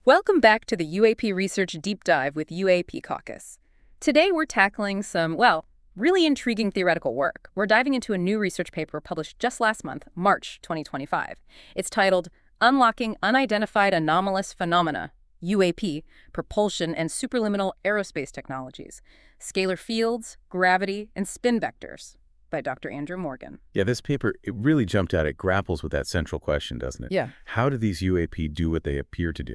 Welcome back to the UAP Research Deep Dive with UAP Caucus. Today we're tackling some, well, really intriguing theoretical work. We're diving into a new research paper published just last month, March 2025. It's titled Unlocking Unidentified Anomalous Phenomena, UAP, Propulsion and Superliminal Aerospace Technologies, Scalar Fields, Gravity, and Spin Vectors by Dr. Andrew Morgan. Yeah, this paper, it really jumped out. It grapples with that central question, doesn't it? Yeah. How do these UAP do what they appear to do?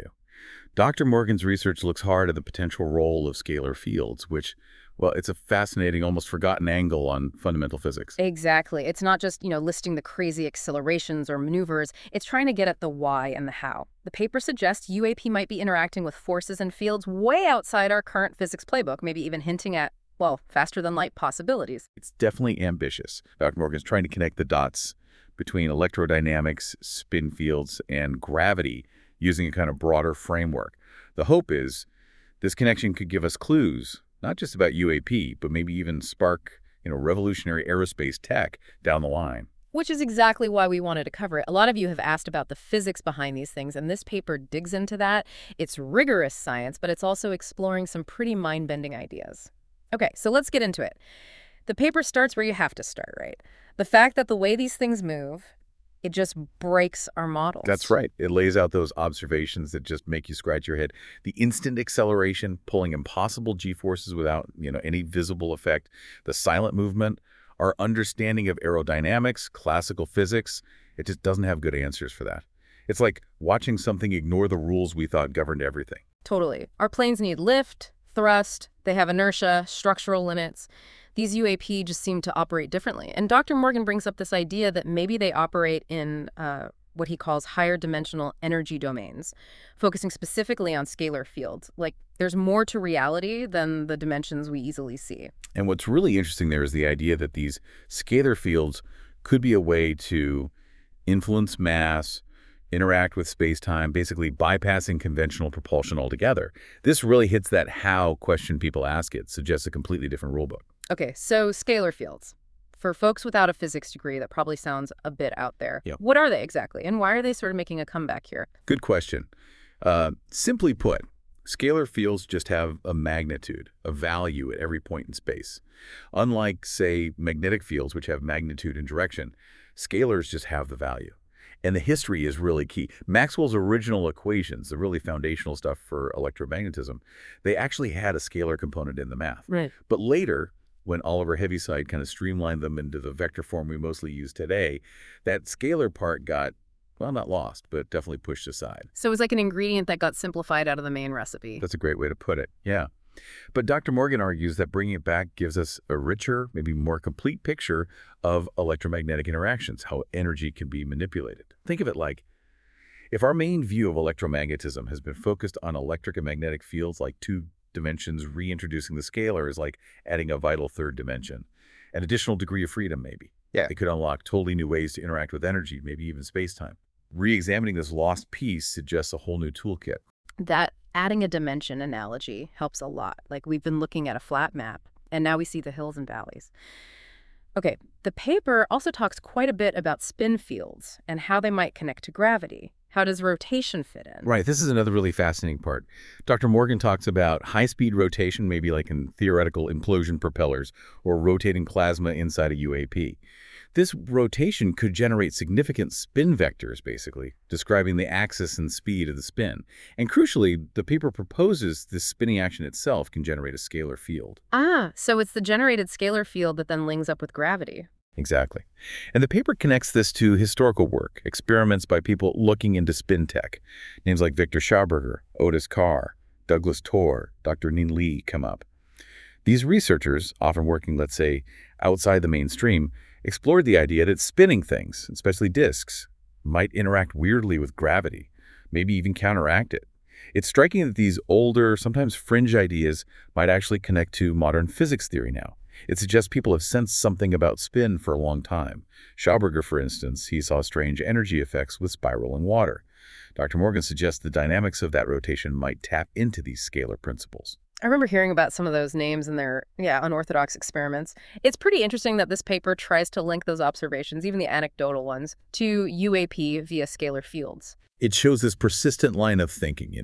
Dr. Morgan's research looks hard at the potential role of scalar fields, which, well, it's a fascinating, almost forgotten angle on fundamental physics. Exactly. It's not just, listing the crazy accelerations or maneuvers. It's trying to get at the why and the how. The paper suggests UAP might be interacting with forces and fields way outside our current physics playbook, maybe even hinting at, well, faster-than-light possibilities. It's definitely ambitious. Dr. Morgan's trying to connect the dots between electrodynamics, spin fields, and gravity using a kind of broader framework. The hope is this connection could give us clues, not just about UAP, but maybe even spark, revolutionary aerospace tech down the line. Which is exactly why we wanted to cover it. A lot of you have asked about the physics behind these things, and this paper digs into that. It's rigorous science, but it's also exploring some pretty mind-bending ideas. Okay, so let's get into it. The paper starts where you have to start, right? The fact that the way these things move, it just breaks our models. That's right. It lays out those observations that just make you scratch your head. The instant acceleration, pulling impossible g-forces without, any visible effect. The silent movement, our understanding of aerodynamics, classical physics, it just doesn't have good answers for that. It's like watching something ignore the rules we thought governed everything. Totally. Our planes need lift, thrust, they have inertia, structural limits. These UAP just seem to operate differently. And Dr. Morgan brings up this idea that maybe they operate in what he calls higher dimensional energy domains, focusing specifically on scalar fields. Like, there's more to reality than the dimensions we easily see. And what's really interesting there is the idea that these scalar fields could be a way to influence mass, interact with space-time, basically bypassing conventional propulsion altogether. This really hits that how question people ask it, suggests a completely different rulebook. Okay, so scalar fields. For folks without a physics degree, that probably sounds a bit out there. Yep. What are they exactly, and why are they sort of making a comeback here? Good question. Simply put, scalar fields just have a magnitude, a value at every point in space. Unlike, say, magnetic fields, which have magnitude and direction, scalars just have the value. And the history is really key. Maxwell's original equations, the really foundational stuff for electromagnetism, they actually had a scalar component in the math. Right. But later, when Oliver Heaviside kind of streamlined them into the vector form we mostly use today, that scalar part got, well, not lost, but definitely pushed aside. So it was like an ingredient that got simplified out of the main recipe. That's a great way to put it, yeah. But Dr. Morgan argues that bringing it back gives us a richer, maybe more complete picture of electromagnetic interactions, how energy can be manipulated. Think of it like, if our main view of electromagnetism has been focused on electric and magnetic fields like two dimensions, reintroducing the scalar is like adding a vital third dimension. An additional degree of freedom, maybe. Yeah. It could unlock totally new ways to interact with energy, maybe even space-time. Re-examining this lost piece suggests a whole new toolkit. That adding a dimension analogy helps a lot. Like, we've been looking at a flat map, and now we see the hills and valleys. Okay, the paper also talks quite a bit about spin fields and how they might connect to gravity. How does rotation fit in? Right, this is another really fascinating part. Dr. Morgan talks about high-speed rotation, maybe like in theoretical implosion propellers, or rotating plasma inside a UAP. This rotation could generate significant spin vectors, basically, describing the axis and speed of the spin. And crucially, the paper proposes this spinning action itself can generate a scalar field. Ah, so it's the generated scalar field that then links up with gravity. Exactly. And the paper connects this to historical work, experiments by people looking into spin tech. Names like Victor Schauberger, Otis Carr, Douglas Torr, Dr. Ning Li come up. These researchers, often working, let's say, outside the mainstream, explored the idea that spinning things, especially disks, might interact weirdly with gravity, maybe even counteract it. It's striking that these older, sometimes fringe ideas might actually connect to modern physics theory now. It suggests people have sensed something about spin for a long time. Schauberger, for instance, he saw strange energy effects with spiraling water. Dr. Morgan suggests the dynamics of that rotation might tap into these scalar principles. I remember hearing about some of those names in their, unorthodox experiments. It's pretty interesting that this paper tries to link those observations, even the anecdotal ones, to UAP via scalar fields. It shows this persistent line of thinking,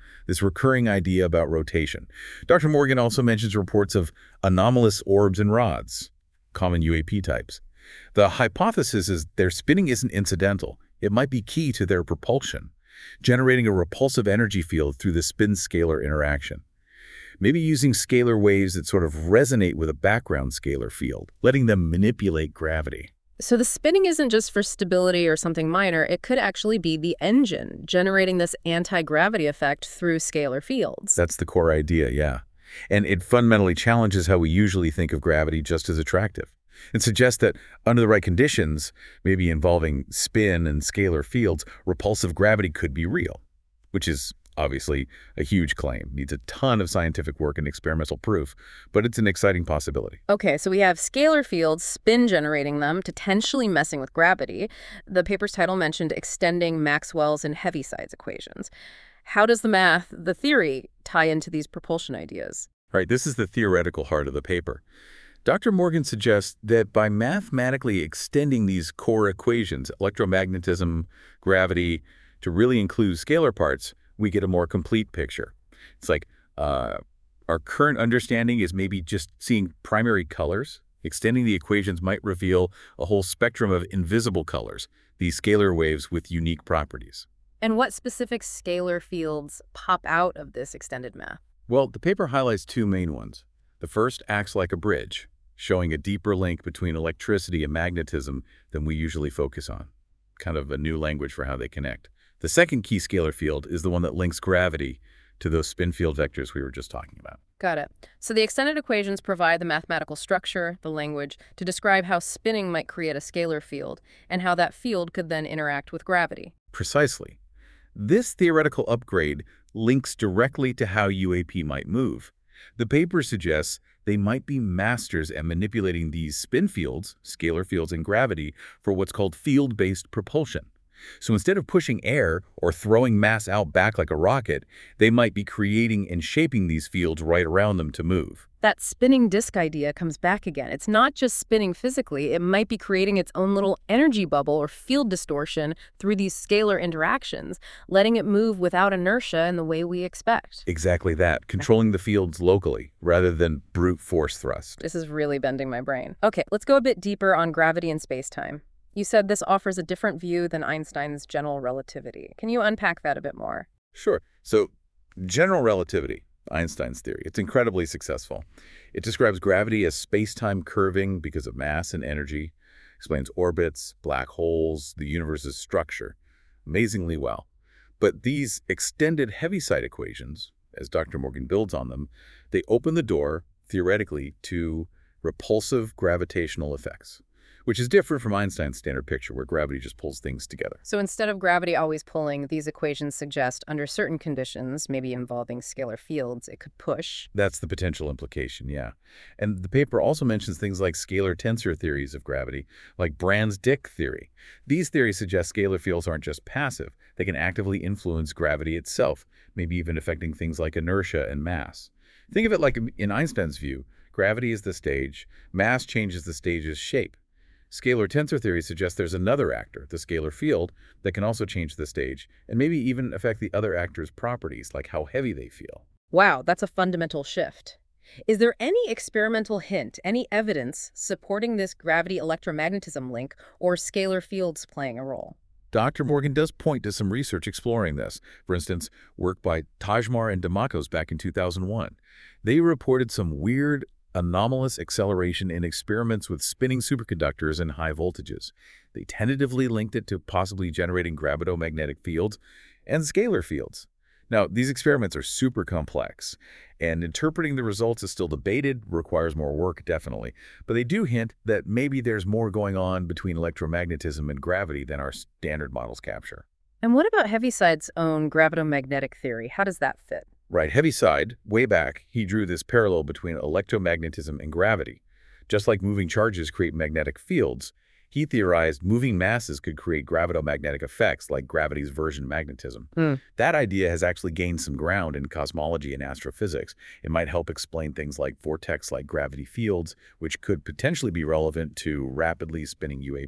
this recurring idea about rotation. Dr. Morgan also mentions reports of anomalous orbs and rods, common UAP types. The hypothesis is their spinning isn't incidental. It might be key to their propulsion, generating a repulsive energy field through the spin-scalar interaction. Maybe using scalar waves that sort of resonate with a background scalar field, letting them manipulate gravity. So the spinning isn't just for stability or something minor. It could actually be the engine generating this anti-gravity effect through scalar fields. That's the core idea, yeah. And it fundamentally challenges how we usually think of gravity just as attractive. It suggests that under the right conditions, maybe involving spin and scalar fields, repulsive gravity could be real, which is obviously a huge claim, needs a ton of scientific work and experimental proof, but it's an exciting possibility. Okay, so we have scalar fields, spin generating them, potentially messing with gravity. The paper's title mentioned extending Maxwell's and Heaviside's equations. How does the math, the theory, tie into these propulsion ideas? Right, this is the theoretical heart of the paper. Dr. Morgan suggests that by mathematically extending these core equations, electromagnetism, gravity, to really include scalar parts, we get a more complete picture. It's like our current understanding is maybe just seeing primary colors. Extending the equations might reveal a whole spectrum of invisible colors, these scalar waves with unique properties. And what specific scalar fields pop out of this extended math? Well, the paper highlights two main ones. The first acts like a bridge, showing a deeper link between electricity and magnetism than we usually focus on. Kind of a new language for how they connect. The second key scalar field is the one that links gravity to those spin field vectors we were just talking about. Got it. So the extended equations provide the mathematical structure, the language, to describe how spinning might create a scalar field and how that field could then interact with gravity. Precisely. This theoretical upgrade links directly to how UAP might move. The paper suggests they might be masters at manipulating these spin fields, scalar fields, and gravity for what's called field-based propulsion. So instead of pushing air or throwing mass out back like a rocket, they might be creating and shaping these fields right around them to move. That spinning disk idea comes back again. It's not just spinning physically. It might be creating its own little energy bubble or field distortion through these scalar interactions, letting it move without inertia in the way we expect. Exactly that, controlling the fields locally rather than brute force thrust. This is really bending my brain. Okay, let's go a bit deeper on gravity and space-time. You said this offers a different view than Einstein's general relativity. Can you unpack that a bit more? Sure. So, general relativity, Einstein's theory, it's incredibly successful. It describes gravity as space-time curving because of mass and energy, explains orbits, black holes, the universe's structure, amazingly well. But these extended Heaviside equations, as Dr. Morgan builds on them, they open the door, theoretically, to repulsive gravitational effects, which is different from Einstein's standard picture where gravity just pulls things together. So instead of gravity always pulling, these equations suggest under certain conditions, maybe involving scalar fields, it could push. That's the potential implication, yeah. And the paper also mentions things like scalar tensor theories of gravity, like Brans-Dicke theory. These theories suggest scalar fields aren't just passive. They can actively influence gravity itself, maybe even affecting things like inertia and mass. Think of it like in Einstein's view, gravity is the stage, mass changes the stage's shape. Scalar tensor theory suggests there's another actor, the scalar field, that can also change the stage and maybe even affect the other actor's properties, like how heavy they feel. Wow, that's a fundamental shift. Is there any experimental hint, any evidence supporting this gravity-electromagnetism link or scalar fields playing a role? Dr. Morgan does point to some research exploring this. For instance, work by Tajmar and Demakos back in 2001. They reported some weird anomalous acceleration in experiments with spinning superconductors and high voltages. They tentatively linked it to possibly generating gravitomagnetic fields and scalar fields. Now, these experiments are super complex, and interpreting the results is still debated, requires more work, definitely. But they do hint that maybe there's more going on between electromagnetism and gravity than our standard models capture. And what about Heaviside's own gravitomagnetic theory? How does that fit? Right, Heaviside, way back, he drew this parallel between electromagnetism and gravity. Just like moving charges create magnetic fields, he theorized moving masses could create gravitomagnetic effects like gravity's version magnetism. That idea has actually gained some ground in cosmology and astrophysics. It might help explain things like vortex-like gravity fields, which could potentially be relevant to rapidly spinning UAP.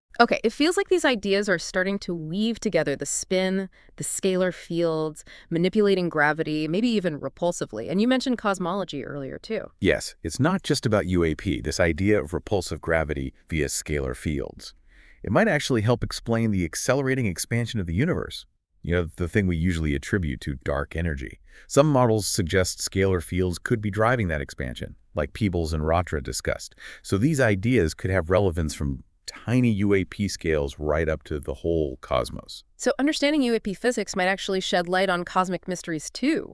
Okay, it feels like these ideas are starting to weave together the spin, the scalar fields, manipulating gravity, maybe even repulsively. And you mentioned cosmology earlier, too. Yes, it's not just about UAP, this idea of repulsive gravity via scalar fields. It might actually help explain the accelerating expansion of the universe. You know, the thing we usually attribute to dark energy. Some models suggest scalar fields could be driving that expansion, like Peebles and Rotra discussed. So these ideas could have relevance from tiny UAP scales right up to the whole cosmos. So understanding UAP physics might actually shed light on cosmic mysteries, too.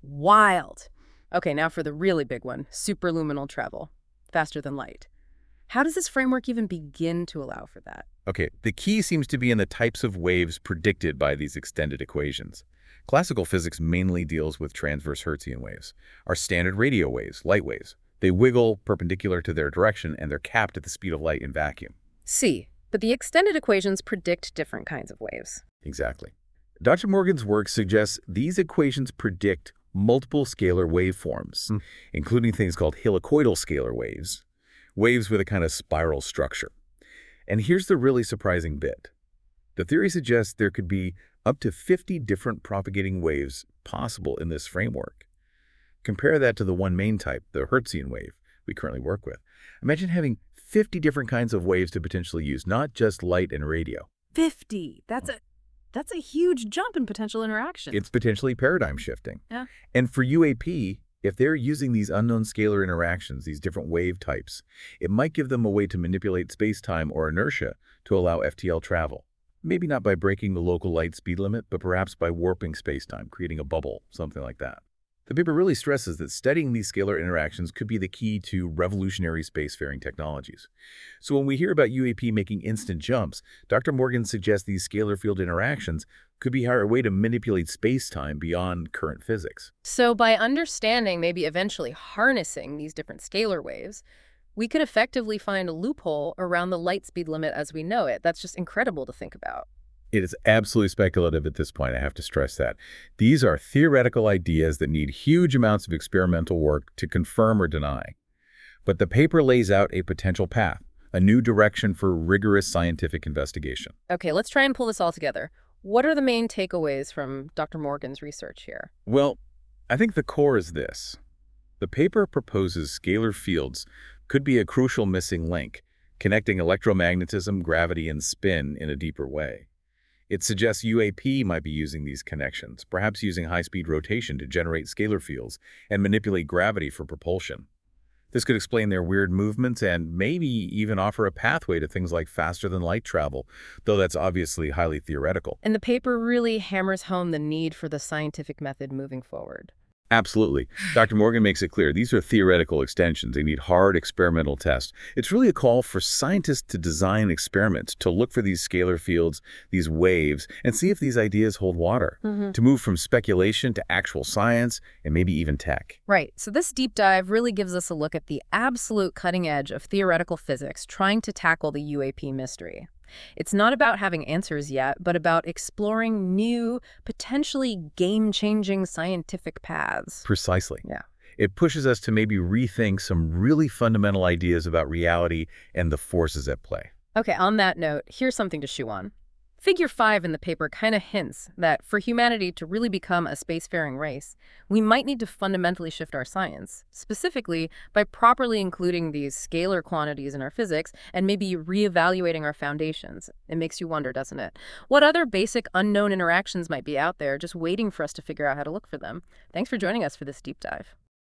Wild. Okay, now for the really big one, superluminal travel, faster than light. How does this framework even begin to allow for that? Okay, the key seems to be in the types of waves predicted by these extended equations. Classical physics mainly deals with transverse Hertzian waves, our standard radio waves, light waves. They wiggle perpendicular to their direction and they're capped at the speed of light in vacuum. See, but the extended equations predict different kinds of waves. Exactly. Dr. Morgan's work suggests these equations predict multiple scalar waveforms, including things called helicoidal scalar waves, waves with a kind of spiral structure. And here's the really surprising bit. The theory suggests there could be up to 50 different propagating waves possible in this framework. Compare that to the one main type, the Hertzian wave we currently work with. Imagine having 50 different kinds of waves to potentially use, not just light and radio. 50. That's a huge jump in potential interaction. It's potentially paradigm shifting. Yeah. And for UAP, if they're using these unknown scalar interactions, these different wave types, it might give them a way to manipulate space-time or inertia to allow FTL travel. Maybe not by breaking the local light speed limit, but perhaps by warping space-time, creating a bubble, something like that. The paper really stresses that studying these scalar interactions could be the key to revolutionary spacefaring technologies. So when we hear about UAP making instant jumps, Dr. Morgan suggests these scalar field interactions could be a way to manipulate space-time beyond current physics. So by understanding, maybe eventually harnessing these different scalar waves, we could effectively find a loophole around the light speed limit as we know it. That's just incredible to think about. It is absolutely speculative at this point, I have to stress that. These are theoretical ideas that need huge amounts of experimental work to confirm or deny. But the paper lays out a potential path, a new direction for rigorous scientific investigation. Okay, let's try and pull this all together. What are the main takeaways from Dr. Morgan's research here? Well, I think the core is this. The paper proposes scalar fields could be a crucial missing link, connecting electromagnetism, gravity, and spin in a deeper way. It suggests UAP might be using these connections, perhaps using high-speed rotation to generate scalar fields and manipulate gravity for propulsion. This could explain their weird movements and maybe even offer a pathway to things like faster-than-light travel, though that's obviously highly theoretical. And the paper really hammers home the need for the scientific method moving forward. Absolutely. Dr. Morgan makes it clear these are theoretical extensions. They need hard experimental tests. It's really a call for scientists to design experiments to look for these scalar fields, these waves, and see if these ideas hold water, to move from speculation to actual science and maybe even tech. Right. So this deep dive really gives us a look at the absolute cutting edge of theoretical physics trying to tackle the UAP mystery. It's not about having answers yet, but about exploring new, potentially game-changing scientific paths. Precisely. Yeah. It pushes us to maybe rethink some really fundamental ideas about reality and the forces at play. Okay, on that note, here's something to chew on. Figure 5 in the paper kind of hints that for humanity to really become a spacefaring race, we might need to fundamentally shift our science, specifically by properly including these scalar quantities in our physics and maybe reevaluating our foundations. It makes you wonder, doesn't it? What other basic unknown interactions might be out there just waiting for us to figure out how to look for them? Thanks for joining us for this deep dive.